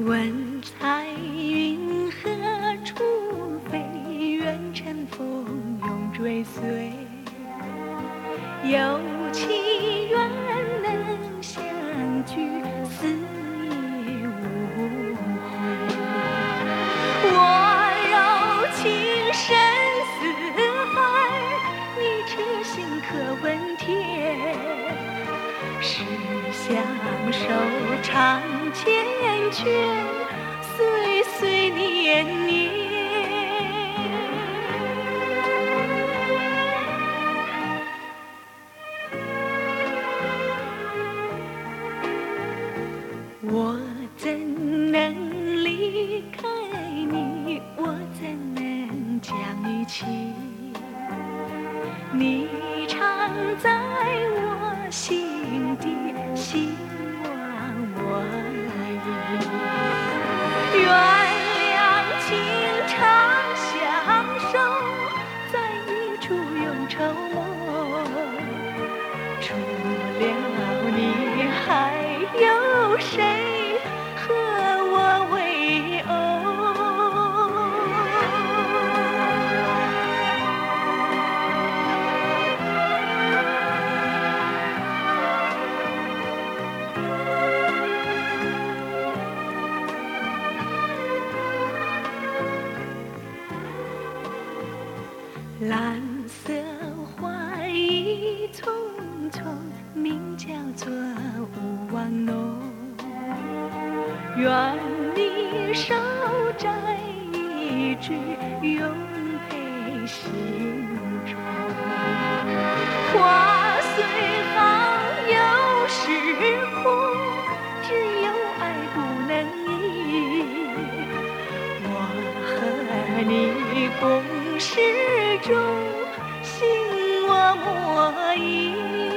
问彩云何处飞？愿乘风永追随。有情愿能相聚，死也无悔。我柔情深似海，你痴心可问天。是相守长缱绻，岁岁年年。我怎能离开你？我怎能将你弃？你常在我心底，希望我已。愿两情长相守，在一处永愁梦。除了你，还有谁和我为偶？蓝色花意匆匆，名叫做勿忘浓。愿你手摘一枝，永配心中。花虽好，有时苦，只有爱不能移。我和你共事中，心我莫疑。